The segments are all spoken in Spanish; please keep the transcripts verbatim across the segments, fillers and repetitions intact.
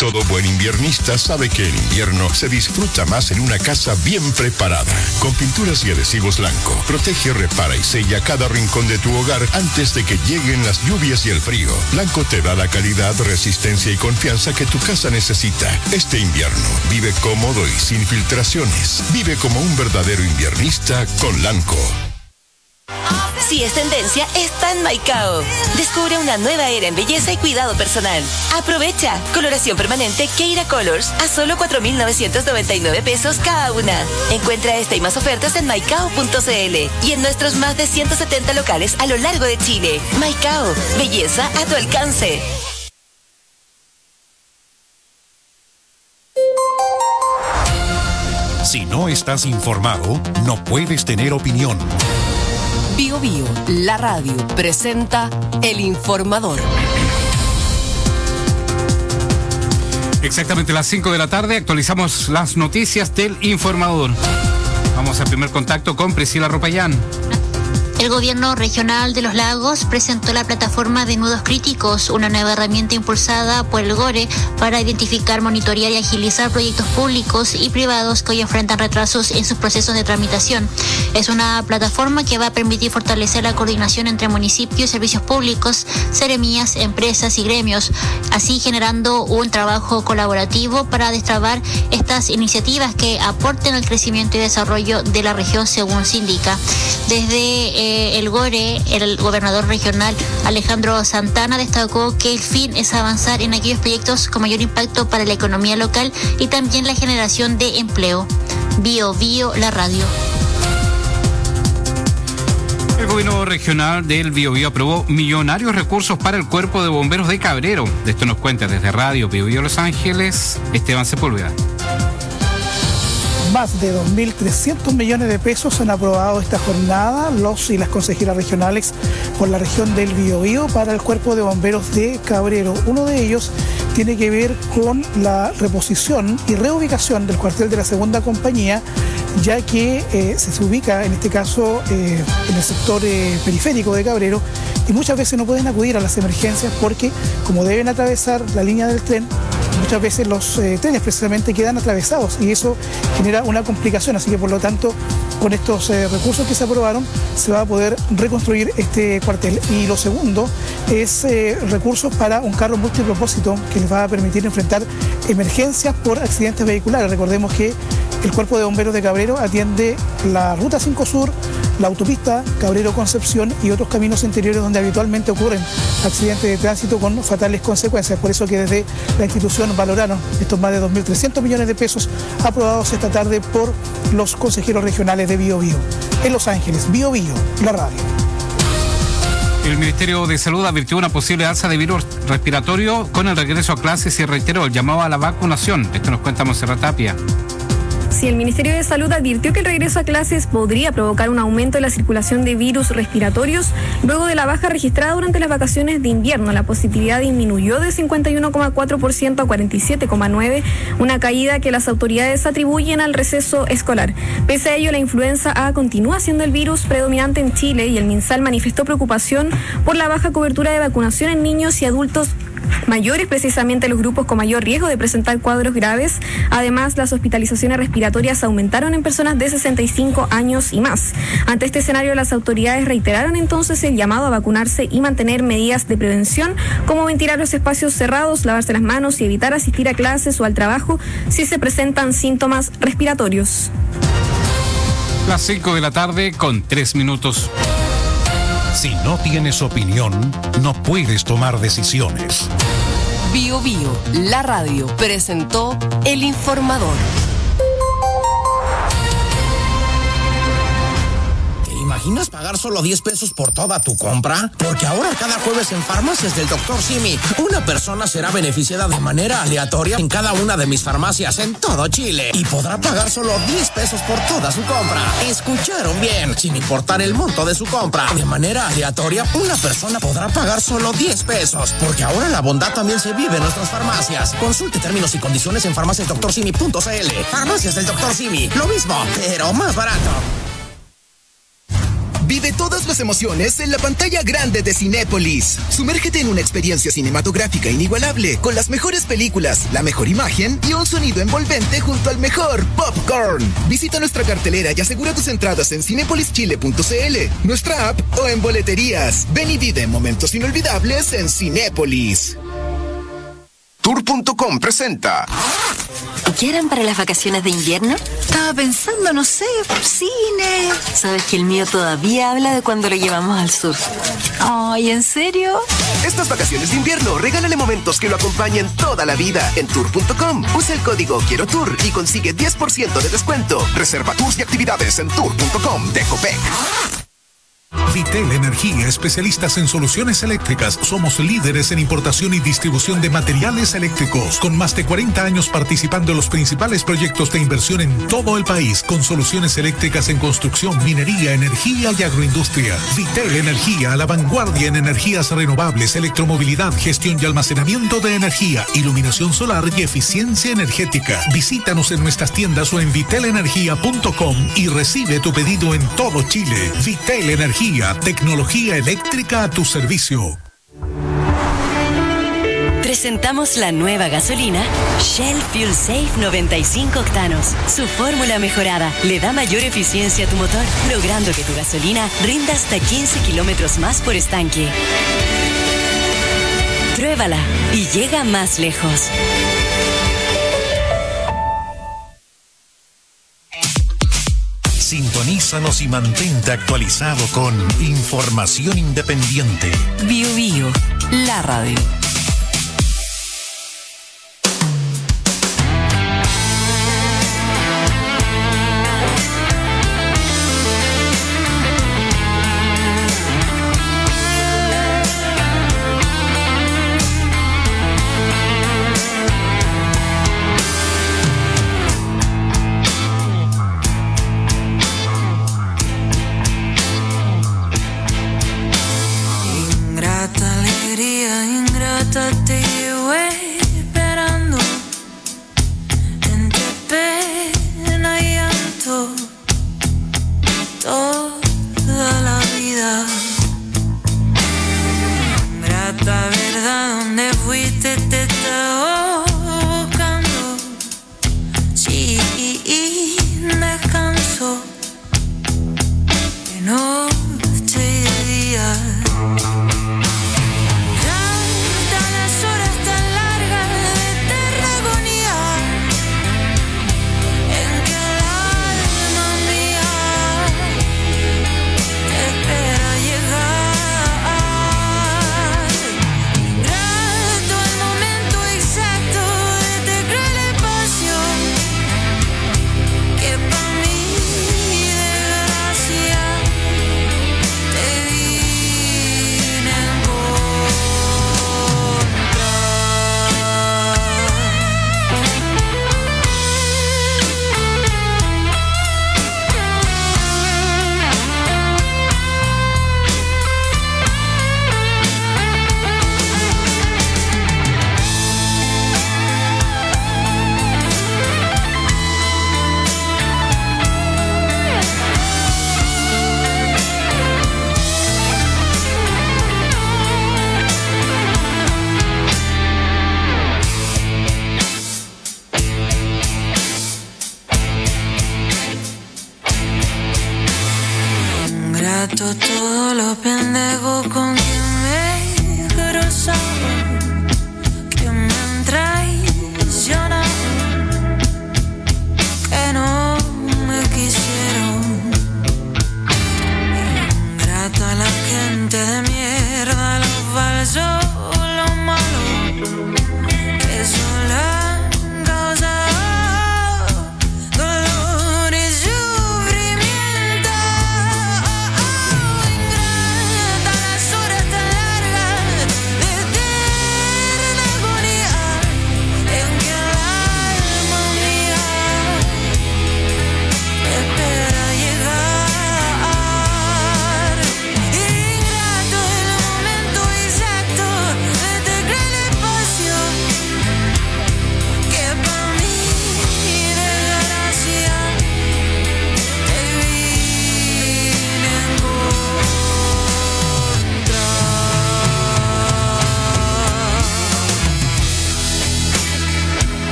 Todo buen inviernista sabe que el invierno se disfruta más en una casa bien preparada. Con pinturas y adhesivos Lanco, protege, repara y sella cada rincón de tu hogar antes de que lleguen las lluvias y el frío. Lanco te da la calidad, resistencia y confianza que tu casa necesita. Este invierno, vive cómodo y sin filtraciones. Vive como un verdadero inviernista con Lanco. Si es tendencia, está en Maicao. Descubre una nueva era en belleza y cuidado personal. Aprovecha. Coloración permanente Keira Colors a solo cuatro mil novecientos noventa y nueve pesos cada una. Encuentra esta y más ofertas en maicao punto cl y en nuestros más de ciento setenta locales a lo largo de Chile. Maicao. Belleza a tu alcance. Si no estás informado, no puedes tener opinión. Bio Bio, la radio, presenta El Informador. Exactamente las cinco de la tarde, actualizamos las noticias del Informador. Vamos al primer contacto con Priscila Ropayán. El gobierno regional de Los Lagos presentó la plataforma de nudos críticos, una nueva herramienta impulsada por el GORE para identificar, monitorear y agilizar proyectos públicos y privados que hoy enfrentan retrasos en sus procesos de tramitación. Es una plataforma que va a permitir fortalecer la coordinación entre municipios y servicios públicos, seremías, empresas y gremios, así generando un trabajo colaborativo para destrabar estas iniciativas que aporten al crecimiento y desarrollo de la región, según se indica. Desde eh, el GORE, el gobernador regional Alejandro Santana destacó que el fin es avanzar en aquellos proyectos con mayor impacto para la economía local y también la generación de empleo. Bio Bio, la radio. El gobierno regional del Biobío aprobó millonarios recursos para el Cuerpo de Bomberos de Cabrero. De esto nos cuenta desde Radio Biobío Los Ángeles, Esteban Sepúlveda. Más de dos mil trescientos millones de pesos han aprobado esta jornada los y las consejeras regionales por la región del Biobío para el Cuerpo de Bomberos de Cabrero. Uno de ellos tiene que ver con la reposición y reubicación del cuartel de la segunda compañía, ya que eh, se ubica en este caso eh, en el sector eh, periférico de Cabrero y muchas veces no pueden acudir a las emergencias porque como deben atravesar la línea del tren, muchas veces los eh, trenes precisamente quedan atravesados y eso genera una complicación, así que por lo tanto con estos eh, recursos que se aprobaron se va a poder reconstruir este cuartel. Y lo segundo es eh, recursos para un carro multipropósito que les va a permitir enfrentar emergencias por accidentes vehiculares. Recordemos que el Cuerpo de Bomberos de Cabrero atiende la Ruta cinco Sur, la autopista Cabrero-Concepción y otros caminos interiores donde habitualmente ocurren accidentes de tránsito con fatales consecuencias. Por eso que desde la institución valoraron estos más de dos mil trescientos millones de pesos aprobados esta tarde por los consejeros regionales de Biobío. En Los Ángeles, Biobío, la radio. El Ministerio de Salud advirtió una posible alza de virus respiratorio con el regreso a clases y reiteró el llamado a la vacunación. Esto nos cuenta Monserrat Tapia. Sí, el Ministerio de Salud advirtió que el regreso a clases podría provocar un aumento de la circulación de virus respiratorios luego de la baja registrada durante las vacaciones de invierno. La positividad disminuyó de cincuenta y uno coma cuatro por ciento a cuarenta y siete coma nueve por ciento, una caída que las autoridades atribuyen al receso escolar. Pese a ello, la influenza A continúa siendo el virus predominante en Chile y el MinSal manifestó preocupación por la baja cobertura de vacunación en niños y adultos mayores, precisamente los grupos con mayor riesgo de presentar cuadros graves. Además, las hospitalizaciones respiratorias aumentaron en personas de sesenta y cinco años y más. Ante este escenario, las autoridades reiteraron entonces el llamado a vacunarse y mantener medidas de prevención, como ventilar los espacios cerrados, lavarse las manos y evitar asistir a clases o al trabajo si se presentan síntomas respiratorios. Las cinco de la tarde con tres minutos. Si no tienes opinión, no puedes tomar decisiones. Bio Bio, la radio, presentó El Informador. ¿Imaginas pagar solo diez pesos por toda tu compra? Porque ahora cada jueves en Farmacias del doctor Simi, una persona será beneficiada de manera aleatoria en cada una de mis farmacias en todo Chile y podrá pagar solo diez pesos por toda su compra. ¿Escucharon bien? Sin importar el monto de su compra, de manera aleatoria, una persona podrá pagar solo diez pesos. Porque ahora la bondad también se vive en nuestras farmacias. Consulte términos y condiciones en farmacias doctor simi punto cl. Farmacias del doctor Simi, lo mismo, pero más barato. Vive todas las emociones en la pantalla grande de Cinépolis. Sumérgete en una experiencia cinematográfica inigualable con las mejores películas, la mejor imagen y un sonido envolvente junto al mejor popcorn. Visita nuestra cartelera y asegura tus entradas en cinépolis chile punto c l, nuestra app o en boleterías. Ven y vive momentos inolvidables en Cinépolis. Tour punto com presenta. ¿Qué harán para las vacaciones de invierno? Estaba pensando, no sé, cine. ¿Sabes que el mío todavía habla de cuando lo llevamos al sur? Ay, ¿en serio? Estas vacaciones de invierno, regálale momentos que lo acompañen toda la vida en Tour punto com. Usa el código Quiero Tour y consigue diez por ciento de descuento. Reserva tours y actividades en Tour punto com de Copec. Vitel Energía, especialistas en soluciones eléctricas. Somos líderes en importación y distribución de materiales eléctricos, con más de cuarenta años participando en los principales proyectos de inversión en todo el país, con soluciones eléctricas en construcción, minería, energía y agroindustria. Vitel Energía, a la vanguardia en energías renovables, electromovilidad, gestión y almacenamiento de energía, iluminación solar y eficiencia energética. Visítanos en nuestras tiendas o en vitel energía punto com y recibe tu pedido en todo Chile. Vitel Energía, tecnología eléctrica a tu servicio. Presentamos la nueva gasolina Shell Fuel Safe noventa y cinco octanos. Su fórmula mejorada le da mayor eficiencia a tu motor, logrando que tu gasolina rinda hasta quince kilómetros más por estanque. Pruébala y llega más lejos. Sintonízanos y mantente actualizado con información independiente. Bio Bio, la radio. Ingrata alegría, ingrata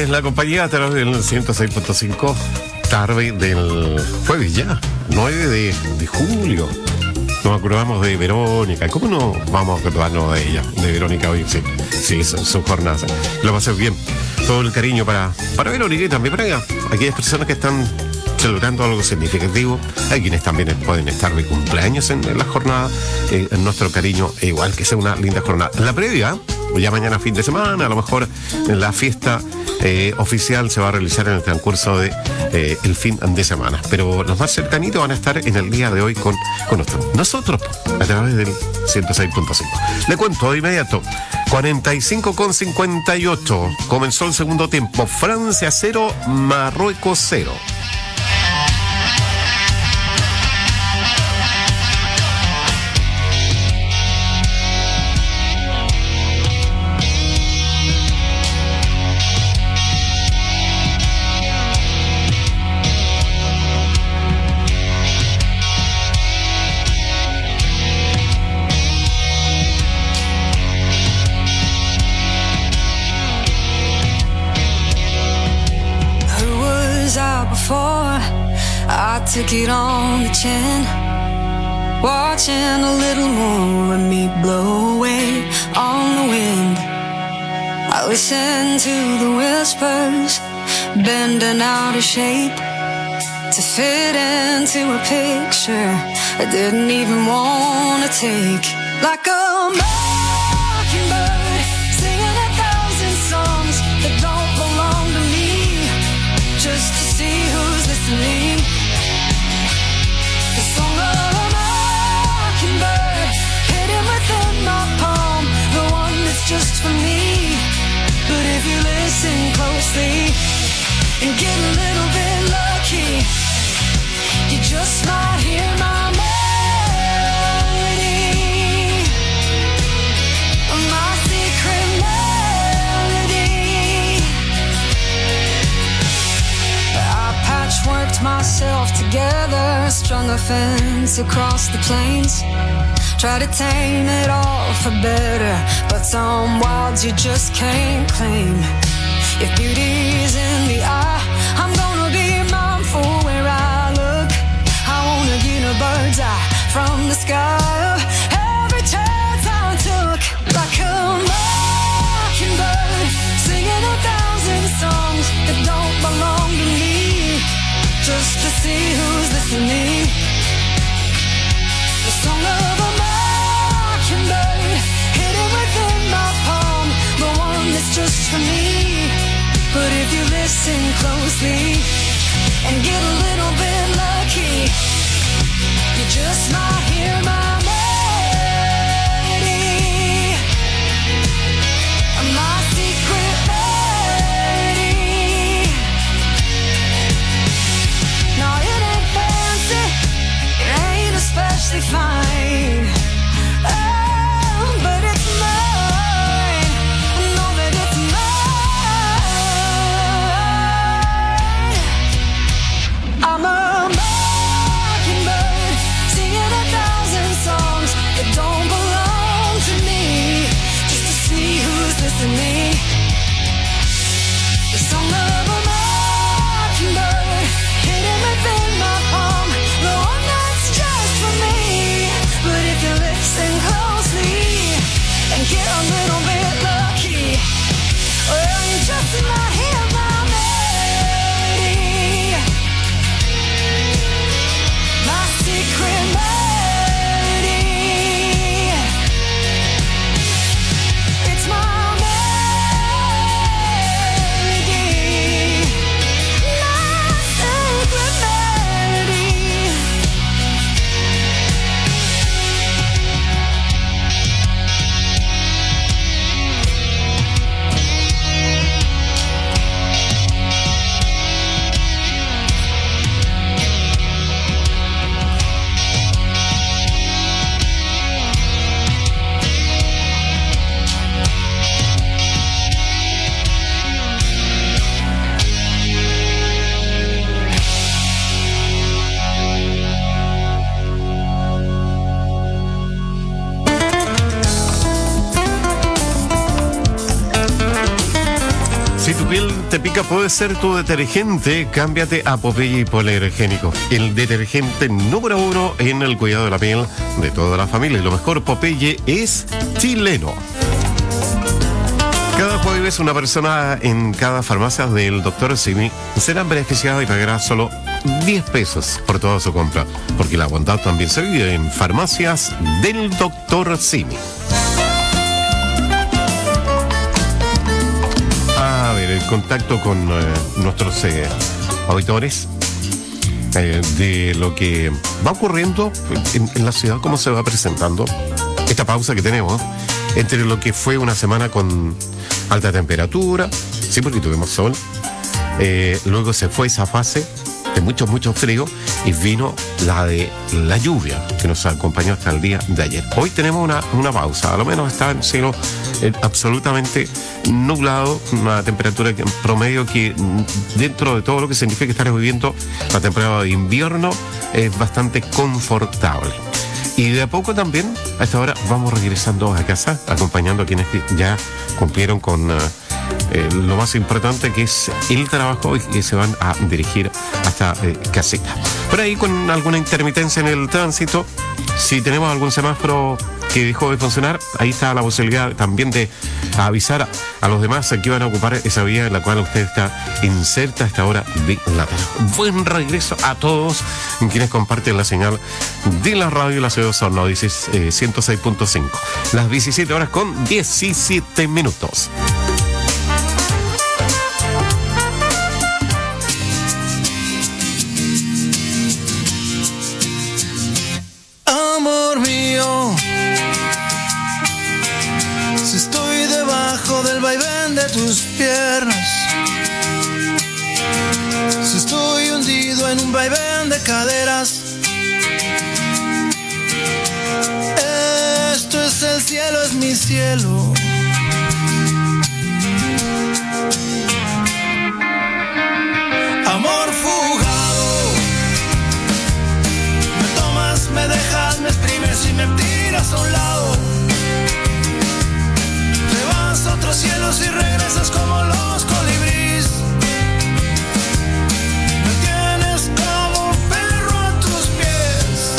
la compañía a través del ciento seis punto cinco, tarde del jueves ya, nueve de, de julio. Nos acordamos de Verónica. ¿Cómo no vamos a acordarnos de ella, de Verónica hoy? Sí, sí, su, su jornada. Lo va a hacer bien. Todo el cariño para, para Verónica y también para ella. Aquellas personas que están celebrando algo significativo. Hay quienes también pueden estar de cumpleaños en, en la jornada. Eh, en nuestro cariño, igual que sea una linda jornada. La previa, ya mañana fin de semana, a lo mejor en la fiesta eh, oficial se va a realizar en el transcurso de eh, el fin de semana. Pero los más cercanitos van a estar en el día de hoy con, con nosotros. Nosotros, a través del ciento seis punto cinco. Le cuento de inmediato. cuarenta y cinco con cincuenta y ocho. Comenzó el segundo tiempo. Francia cero, Marruecos cero. I took it on the chin, watching a little more of me blow away on the wind. I listened to the whispers, bending out of shape to fit into a picture I didn't even want to take. Like a mockingbird singing a thousand songs that don't belong to me, just to see who's listening. The song of a mockingbird hidden within my palm, the one that's just for me. But if you listen closely and get a little bit lucky, you just might hear my melody, my secret melody. I patchworked myself together, strung a fence across the plains, tried to tame it all for better, but some wilds you just can't claim. If beauty's in the eye, I'm gonna be mindful where I look. I wanna get a bird's eye from the sky of every chance I took. Like a mockingbird singing a thousand songs that don't belong to me, just to see who's listening. The song of a mockingbird hidden within my palm, the one that's just for me. But if you listen close Olímpica puede ser tu detergente. Cámbiate a Popeye Hipoalergénico, el detergente número uno en el cuidado de la piel de toda la familia. Y lo mejor, Popeye es chileno. Cada jueves una persona en cada farmacia del doctor Simi será beneficiada y pagará solo diez pesos por toda su compra, porque la bondad también se vive en farmacias del doctor Simi. A ver, el contacto con eh, nuestros eh, auditores eh, de lo que va ocurriendo en, en la ciudad, cómo se va presentando esta pausa que tenemos entre lo que fue una semana con alta temperatura, sí, porque tuvimos sol, eh, luego se fue esa fase de mucho, mucho frío y vino la de la lluvia que nos acompañó hasta el día de ayer. Hoy tenemos una, una pausa, a lo menos está el cielo eh, absolutamente nublado, una temperatura que, en promedio que dentro de todo lo que significa estar viviendo la temporada de invierno es bastante confortable. Y de a poco también, a esta hora, vamos regresando a casa, acompañando a quienes ya cumplieron con uh, eh, lo más importante, que es el trabajo, y, y se van a dirigir hasta eh, casita. Por ahí, con alguna intermitencia en el tránsito, si tenemos algún semáforo que dejó de funcionar, ahí está la posibilidad también de avisar a, a los demás que van a ocupar esa vía en la cual usted está inserta a esta hora de la tarde. Buen regreso a todos quienes comparten la señal de la radio La Ciudad de Osorno, eh, ciento seis punto cinco. Las diecisiete horas con diecisiete minutos. Amor mío, si estoy debajo del vaivén de tus piernas, si estoy hundido en un vaivén de caderas, esto es el cielo, es mi cielo. Amor fugado, me tomas, me dejas, me exprimes y me tiras a un lado. Te vas a otros cielos y regresas como los colibríes. Me tienes como un perro a tus pies.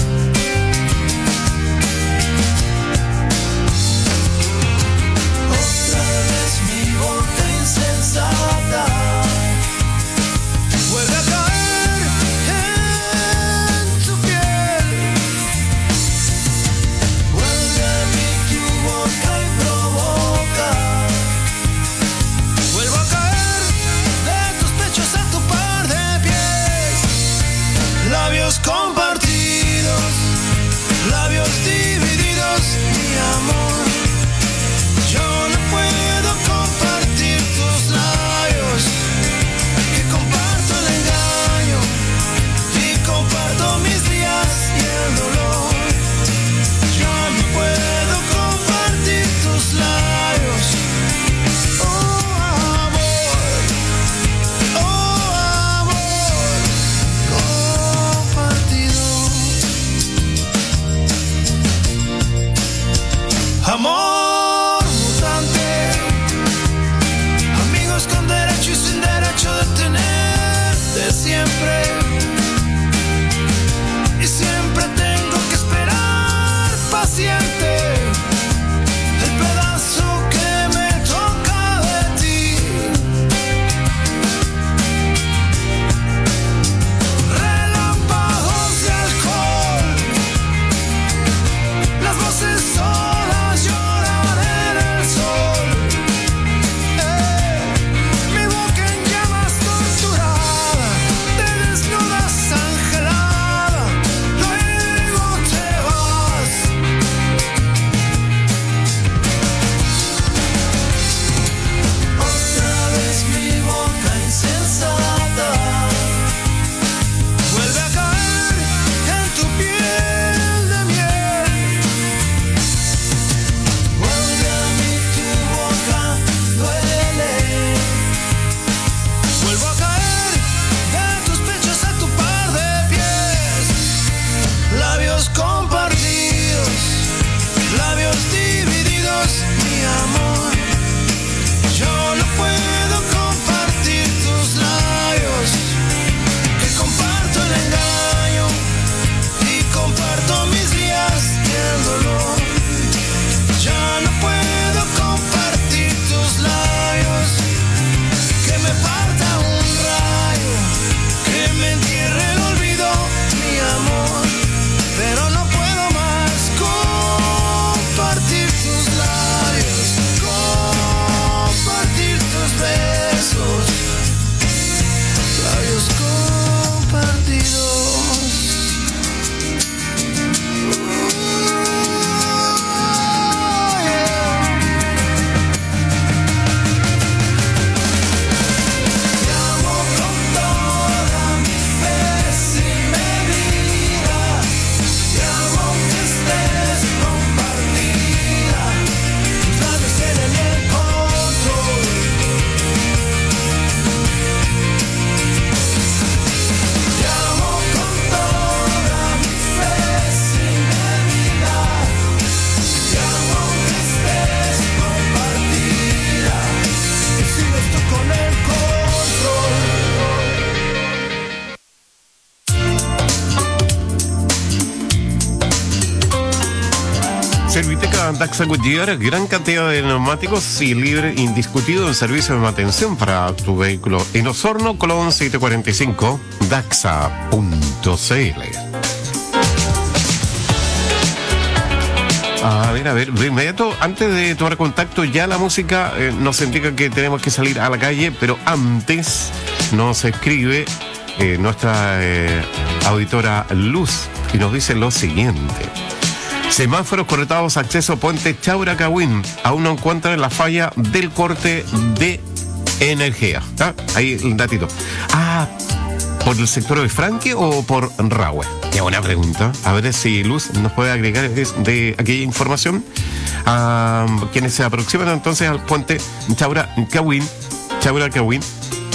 Serviteca Daxa Goodyear, gran cantidad de neumáticos y libre indiscutido en servicio de mantención para tu vehículo. En Osorno, Colón setecientos cuarenta y cinco, daxa punto c l. A ver, a ver, de inmediato, antes de tomar contacto, ya la música eh, nos indica que tenemos que salir a la calle, pero antes nos escribe eh, nuestra eh, auditora Luz y nos dice lo siguiente. Semáforos cortados, acceso Puente Chaura-Cahuín. Aún no encuentran la falla del corte de energía. ¿Está? Ahí el datito. Ah, ¿por el sector de Franque o por Rahue? Qué buena pregunta. A ver si Luz nos puede agregar de, de aquella información. A quienes se aproximan entonces al Puente Chaura-Cahuín. Chaura-Cahuín.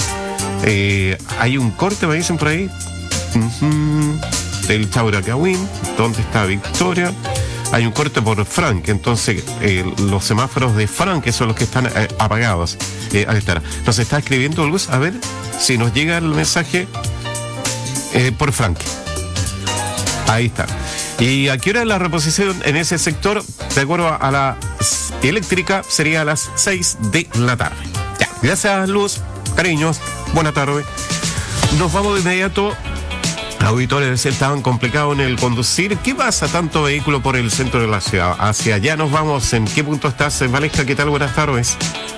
Eh, hay un corte, me dicen por ahí. Uh-huh. Del Chaura-Cahuín. ¿Dónde está Victoria? Hay un corte por Frank, entonces eh, los semáforos de Frank son los que están eh, apagados. Eh, ahí está. Nos está escribiendo Luz, a ver si nos llega el mensaje eh, por Frank. Ahí está. ¿Y a qué hora es la reposición en ese sector? De acuerdo a la eléctrica, sería a las seis de la tarde. Ya, gracias Luz, cariños, buena tarde. Nos vamos de inmediato. Auditores estaban complicados en el conducir. ¿Qué pasa tanto vehículo por el centro de la ciudad? Hacia allá nos vamos. ¿En qué punto estás, Valesca? ¿Qué tal? Buenas tardes.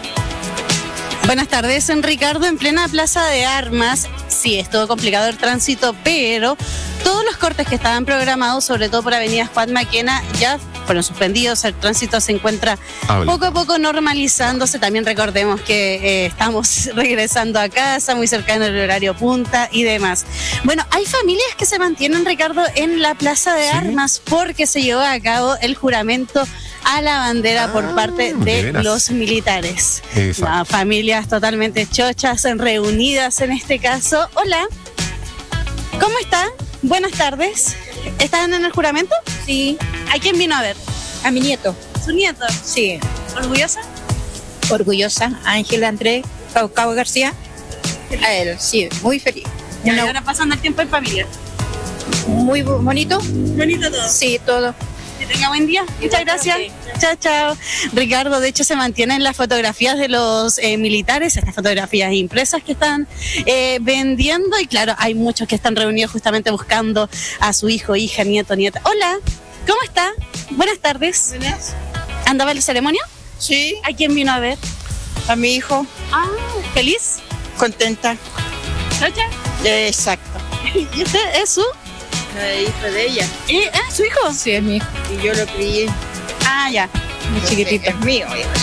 Buenas tardes, en Ricardo, en plena Plaza de Armas. Sí, es todo complicado el tránsito, pero todos los cortes que estaban programados, sobre todo por Avenida Juan Maquena, ya fueron suspendidos. El tránsito se encuentra Hable. poco a poco normalizándose. También recordemos que eh, estamos regresando a casa, muy cercano al horario punta y demás. Bueno, hay familias que se mantienen, Ricardo, en la Plaza de ¿Sí? Armas porque se llevó a cabo el juramento a la bandera ah, por parte de, de los militares. No, familias totalmente chochas, reunidas en este caso. Hola, ¿cómo están? Buenas tardes. ¿Están en el juramento? Sí. ¿A quién vino a ver? A mi nieto. ¿Su nieto? Sí. ¿Orgullosa? Orgullosa. Ángel Andrés Caucao García. A él, sí, muy feliz. ¿Y no. ahora pasando el tiempo en familia? Muy bonito. ¿Bonito todo? Sí, todo. Que tenga buen día. Muchas gracias. Chao, chao. Ricardo, de hecho, se mantienen las fotografías de los eh, militares, estas fotografías impresas que están eh, vendiendo. Y claro, hay muchos que están reunidos justamente buscando a su hijo, hija, nieto, nieta. Hola, ¿cómo está? Buenas tardes. Buenas. ¿Andaba en la ceremonia? Sí. ¿A quién vino a ver? A mi hijo. Ah, ¿feliz? Contenta. ¿Chocha? Eh, exacto. ¿Y usted es su...? El hijo de ella. ¿Y, ¿Eh? ¿Su hijo? Sí, es mi hijo. Y yo lo crié. Ah, ya. Muy chiquitito. Es mío.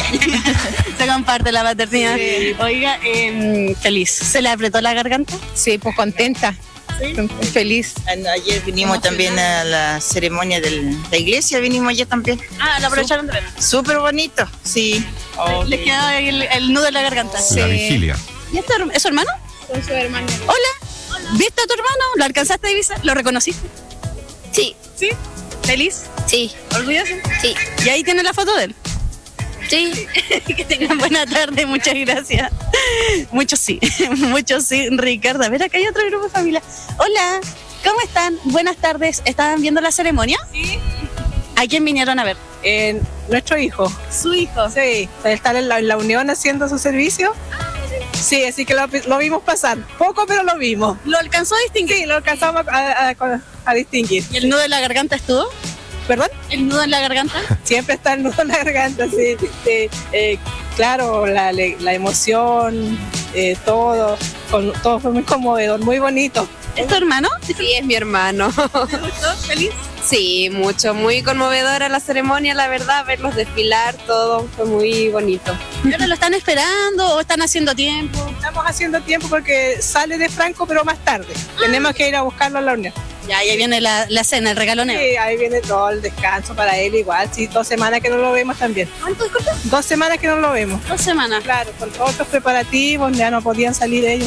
Se comparte la paternidad. Sí. Oiga, eh, feliz. ¿Se le apretó la garganta? Sí, pues contenta. ¿Sí? Feliz. Ayer vinimos también a la ceremonia de la iglesia, vinimos ayer también. Ah, ¿la aprovecharon de ver? Súper bonito, sí. Oh, ¿Le quedó el, el nudo en la garganta? Sí. La vigilia. ¿Y este, es su hermano? Con su hermano. Hola. ¿Viste a tu hermano? ¿Lo alcanzaste a divisar? ¿Lo reconociste? Sí. ¿Sí? ¿Feliz? Sí. ¿Orgulloso? Sí. ¿Y ahí tiene la foto de él? Sí. Que tengan buena tarde, muchas gracias. Muchos sí, muchos sí, Ricardo. A ver, acá hay otro grupo de familia. Hola, ¿cómo están? Buenas tardes. ¿Estaban viendo la ceremonia? Sí. ¿A quién vinieron a ver? Eh, nuestro hijo. ¿Su hijo? Sí, está en la, en la Unión haciendo su servicio. Sí, así que lo, lo vimos pasar. Poco, pero lo vimos. ¿Lo alcanzó a distinguir? Sí, lo alcanzamos a, a, a, a distinguir. ¿Y el nudo en la garganta estuvo? ¿Perdón? ¿El nudo en la garganta? Siempre está el nudo en la garganta, sí. sí eh, claro, la, la emoción, eh, todo, con, todo fue muy conmovedor, muy bonito. ¿Es tu hermano? Sí, es mi hermano. ¿Te gustó? ¿Feliz? Sí, mucho, muy conmovedora la ceremonia, la verdad, verlos desfilar, todo fue muy bonito. ¿Y ahora lo están esperando o están haciendo tiempo? Estamos haciendo tiempo porque sale de Franco, pero más tarde. Ah. Tenemos que ir a buscarlo a la Unión. Ya, ahí viene la, la cena, el regaloneo. Sí, ahí viene todo el descanso para él igual. Sí, dos semanas que no lo vemos también. ¿Cuánto, disculpa? Dos semanas que no lo vemos. Dos semanas. Claro, con todos los preparativos, ya no podían salir ellos.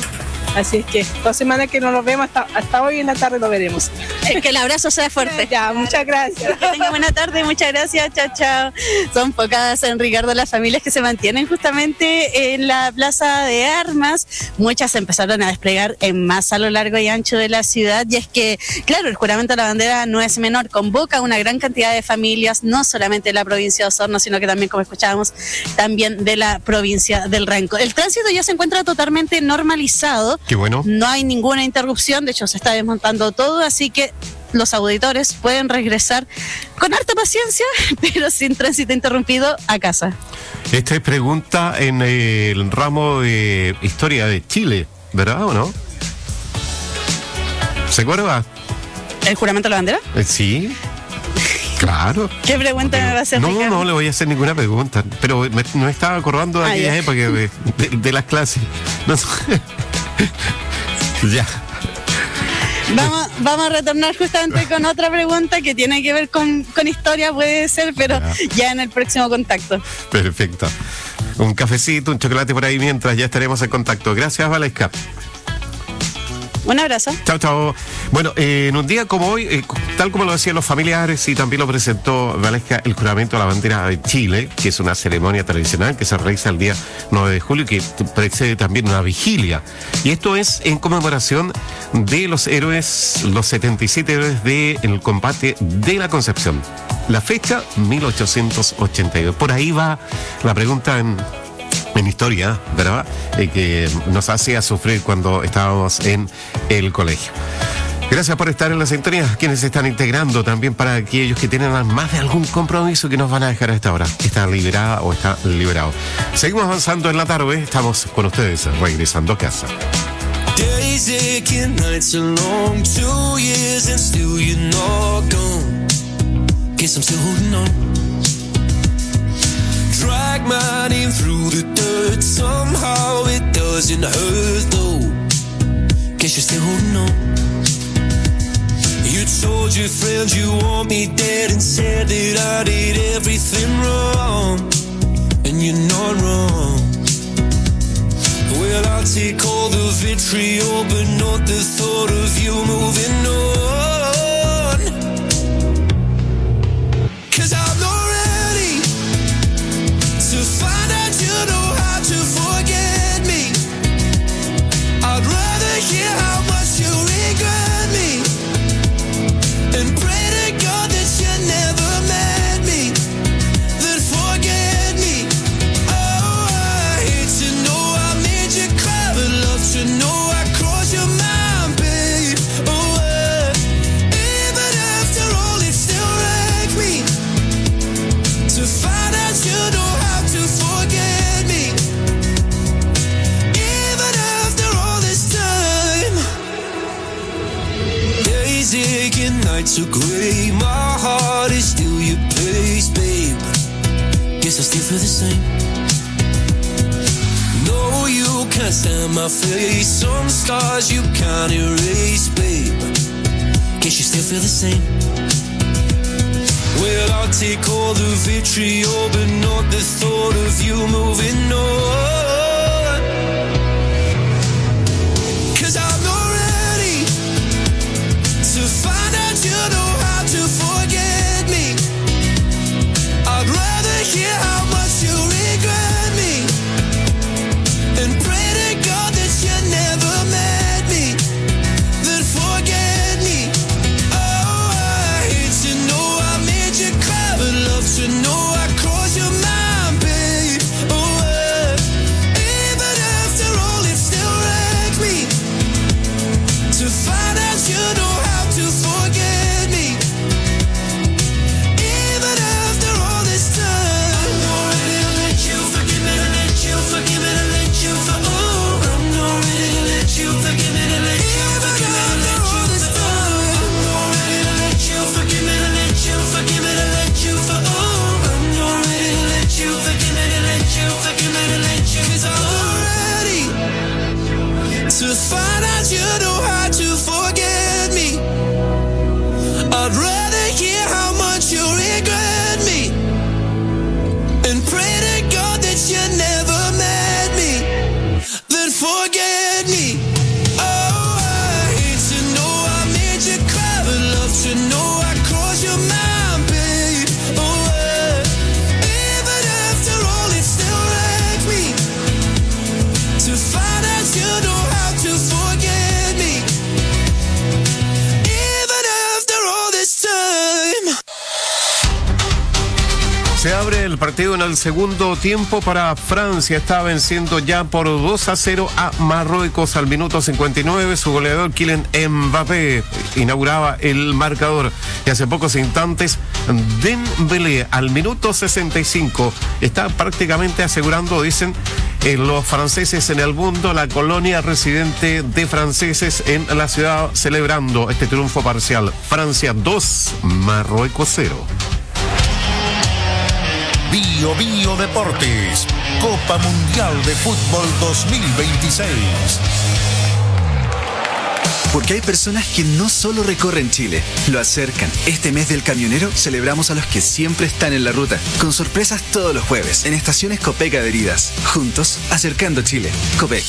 Así es que dos semanas que no nos vemos, hasta, hasta hoy en la tarde lo veremos. Que el abrazo sea fuerte. Ya, muchas gracias. Que tenga buena tarde, muchas gracias, chao, chao. Son pocas, en Ricardo, las familias que se mantienen justamente en la Plaza de Armas. Muchas se empezaron a desplegar en más a lo largo y ancho de la ciudad, y es que, claro, el juramento a la bandera no es menor, convoca una gran cantidad de familias, no solamente de la provincia de Osorno, sino que también, como escuchábamos, también de la provincia del Renco. El tránsito ya se encuentra totalmente normalizado. Qué bueno. No hay ninguna interrupción, de hecho se está desmontando todo, así que los auditores pueden regresar con harta paciencia, pero sin tránsito interrumpido, a casa. Esta es pregunta en el ramo de historia de Chile, ¿verdad o no? ¿Se acuerda? ¿El juramento a la bandera? Eh, sí. Claro. ¿Qué pregunta Porque, me va a hacer? No, Ricardo? no le voy a hacer ninguna pregunta, pero me, me estaba acordando de Ah, aquella ya. época de, de, de las clases. No sé. Ya. Vamos, vamos a retornar justamente con otra pregunta que tiene que ver con, con historia, puede ser, pero Ya. ya en el próximo contacto. Perfecto. Un cafecito, un chocolate por ahí mientras ya estaremos en contacto. Gracias, Valesca. Un abrazo. Chao, chao. Bueno, eh, en un día como hoy, eh, tal como lo decían los familiares y también lo presentó Valesca, el juramento a la bandera de Chile, que es una ceremonia tradicional que se realiza el día nueve de julio y que precede también una vigilia. Y esto es en conmemoración de los héroes, los setenta y siete héroes del combate de la Concepción. La fecha, mil ochocientos ochenta y dos. Por ahí va la pregunta en... en historia, ¿verdad? Eh, que nos hacía sufrir cuando estábamos en el colegio. Gracias por estar en la sintonía, quienes se están integrando también para aquellos que tienen más de algún compromiso que nos van a dejar a esta hora. Está liberada o está liberado. Seguimos avanzando en la tarde, estamos con ustedes regresando a casa. Days aching, nights are long, two years and still you're not gone. Guess I'm still holding on. Drag my name through the dirt, somehow it doesn't hurt though. Guess you're still holding on. You told your friends you want me dead and said that I did everything wrong, and you're not wrong. Well, I'll take all the vitriol, but not the thought of you moving on. 'Cause I'm not ready to find out you know how to forget me. I'd rather hear how much you regret me and pray to God that you never met me, then forget me. Oh, I hate to know I made you cry, but love to know I crossed your mind, babe. Oh, uh, even after all, it still wrecked me to find out you know how to forget me. Even after all this time, days aching, nights are gray. My heart is still your place, babe. Guess I still feel the same. No, you can't stand my face. Some scars you can't erase, babe. Guess you still feel the same. Well, I'll take all the vitriol, but not the thought of you moving on. 'Cause I'm not ready to find out you know how to forget me. I'd rather hear how much you regret me and pray to God that you never met me, then forget me. Oh, I hate to know I made you cry, but love to know I crossed your mind, babe. Oh, uh, Se abre el partido en el segundo tiempo para Francia. Está venciendo ya por dos a cero a Marruecos al minuto cincuenta y nueve. Su goleador Kylian Mbappé inauguraba el marcador. Y hace pocos instantes Dembélé al minuto sesenta y cinco está prácticamente asegurando, dicen eh, los franceses en el mundo, la colonia residente de franceses en la ciudad, celebrando este triunfo parcial. Francia dos, Marruecos cero. Bio Bio Deportes, Copa Mundial de Fútbol dos mil veintiséis. Porque hay personas que no solo recorren Chile, lo acercan. Este mes del camionero celebramos a los que siempre están en la ruta, con sorpresas todos los jueves, en estaciones Copec adheridas. Juntos, acercando Chile. Copec.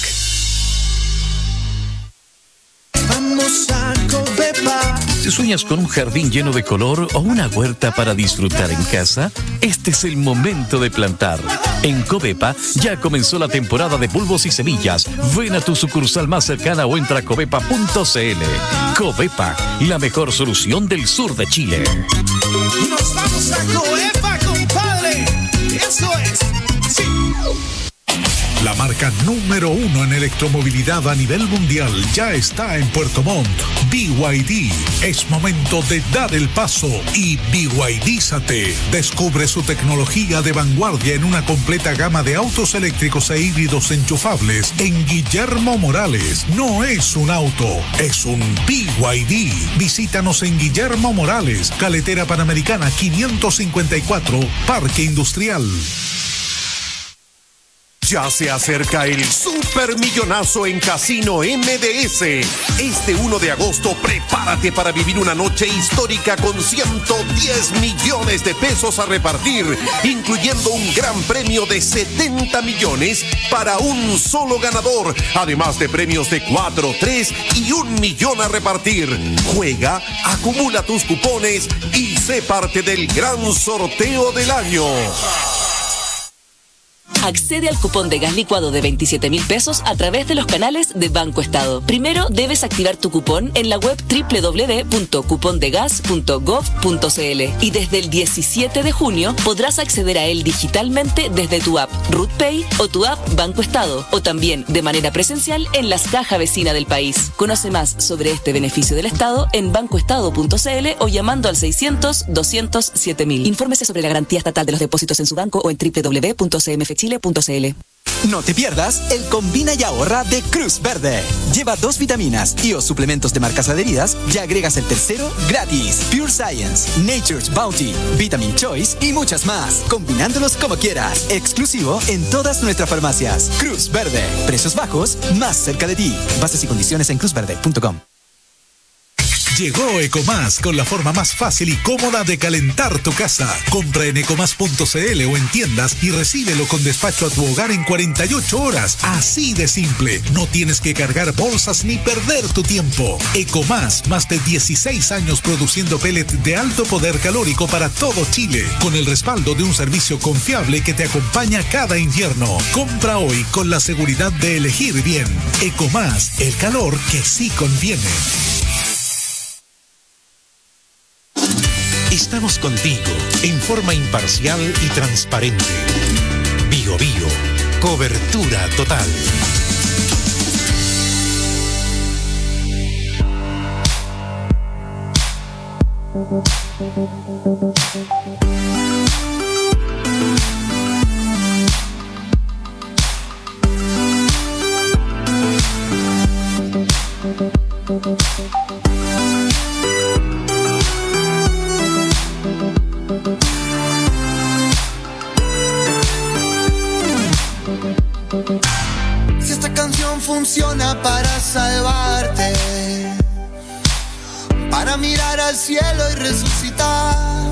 Vamos a Covepa. Si sueñas con un jardín lleno de color o una huerta para disfrutar en casa, este es el momento de plantar. En Covepa ya comenzó la temporada de bulbos y semillas. Ven a tu sucursal más cercana o entra a covepa punto c l. Covepa, la mejor solución del sur de Chile. Nos vamos a Covepa, compadre. Eso es. Sí. La marca número uno en electromovilidad a nivel mundial ya está en Puerto Montt. B Y D. Es momento de dar el paso y B Y D-zate. Descubre su tecnología de vanguardia en una completa gama de autos eléctricos e híbridos enchufables en Guillermo Morales. No es un auto, es un B Y D. Visítanos en Guillermo Morales, Carretera Panamericana quinientos cincuenta y cuatro, Parque Industrial. Ya se acerca el supermillonazo en Casino M D S. Este uno de agosto, prepárate para vivir una noche histórica con ciento diez millones de pesos a repartir, incluyendo un gran premio de setenta millones para un solo ganador, además de premios de cuatro, tres y un millón a repartir. Juega, acumula tus cupones y sé parte del gran sorteo del año. Accede al cupón de gas licuado de veintisiete mil pesos a través de los canales de Banco Estado. Primero debes activar tu cupón en la web doble u doble u doble u punto cupondegas punto gov punto c l y desde el diecisiete de junio podrás acceder a él digitalmente desde tu app RutPay o tu app Banco Estado, o también de manera presencial en las cajas vecinas del país. Conoce más sobre este beneficio del Estado en bancoestado punto c l o llamando al seiscientos, doscientos siete mil. Infórmese sobre la garantía estatal de los depósitos en su banco o en doble u doble u doble u punto c m f chile punto c l. No te pierdas el Combina y Ahorra de Cruz Verde. Lleva dos vitaminas y o suplementos de marcas adheridas y agregas el tercero gratis. Pure Science, Nature's Bounty, Vitamin Choice y muchas más. Combinándolos como quieras. Exclusivo en todas nuestras farmacias. Cruz Verde. Precios bajos, más cerca de ti. Bases y condiciones en cruz verde punto com. Llegó Ecomás con la forma más fácil y cómoda de calentar tu casa. Compra en ecomás punto c l o en tiendas y recíbelo con despacho a tu hogar en cuarenta y ocho horas. Así de simple. No tienes que cargar bolsas ni perder tu tiempo. Ecomás, más de dieciséis años produciendo pellets de alto poder calórico para todo Chile, con el respaldo de un servicio confiable que te acompaña cada invierno. Compra hoy con la seguridad de elegir bien. Ecomás, el calor que sí conviene. Estamos contigo en forma imparcial y transparente. Bio Bio, cobertura total. Si esta canción funciona para salvarte, para mirar al cielo y resucitar,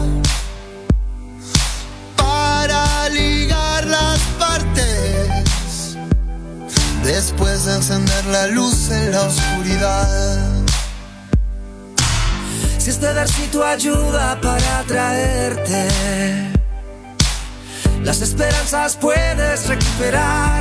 para ligar las partes, después de encender la luz en la oscuridad. Si este versito ayuda para atraerte, las esperanzas puedes recuperar,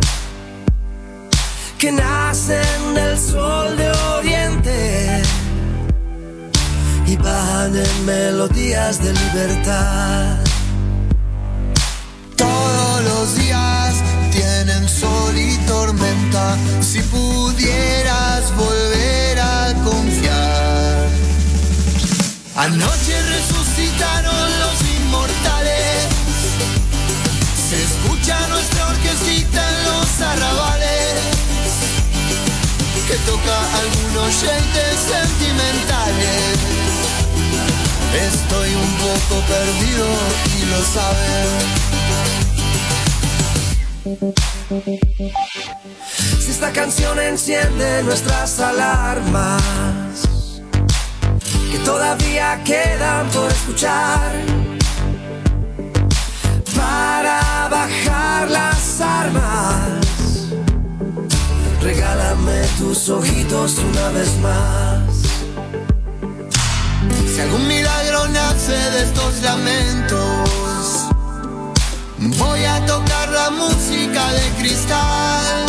que nacen del sol de oriente y van en melodías de libertad. y tormenta. Si pudieras volver a confiar. Anoche resucitaron los inmortales. Se escucha nuestra orquestita en los arrabales, que toca algunos oyentes sentimentales. Estoy un poco perdido y lo saben. Si esta canción enciende nuestras alarmas, que todavía quedan por escuchar, para bajar las armas, regálame tus ojitos una vez más. Si algún milagro nace de estos lamentos, voy a tocar la música de cristal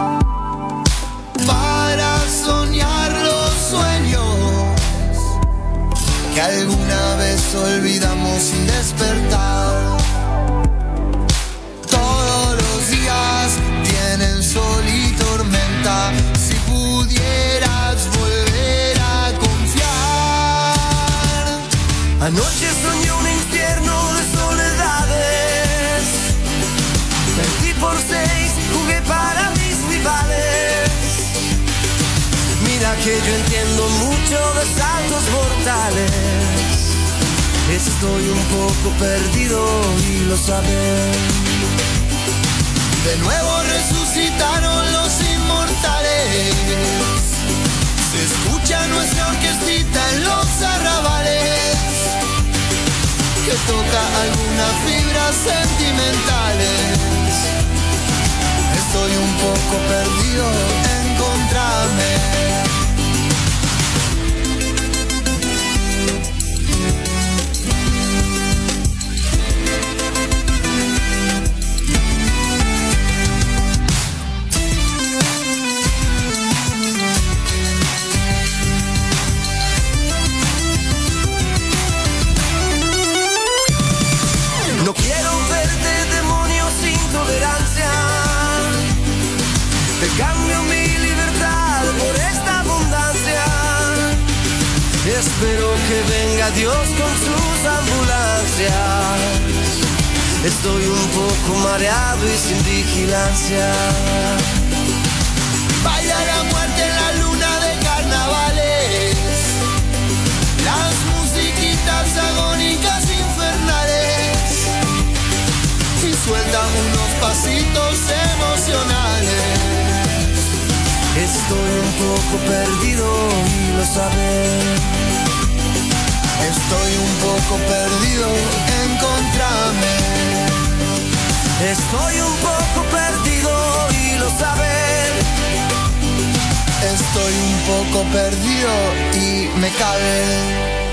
para soñar los sueños que alguna vez olvidamos sin despertar. Todos los días tienen sol y tormenta. Si pudieras volver a confiar. Anoche soñé un infierno de soledades. Perdí por seis, jugué para mis rivales. Mira que yo entiendo mucho de saltos mortales. Estoy un poco perdido y lo saben. De nuevo resucitaron los inmortales. Se escucha nuestra orquestita en los arrabales, que toca algunas fibras sentimentales. Estoy un poco perdido, encontrame. No quiero verte, demonio sin tolerancia. Te cambio mi libertad por esta abundancia. Espero que venga Dios con sus ambulancias. Estoy un poco mareado y sin vigilancia. Baila la muerte en la luna de carnavales. Las musiquitas agónicas infernales. Y suelta unos pasitos emocionales. Estoy un poco perdido y lo saben. Estoy un poco perdido, encontrame. Estoy un poco perdido y lo saben. Estoy un poco perdido y me cabe.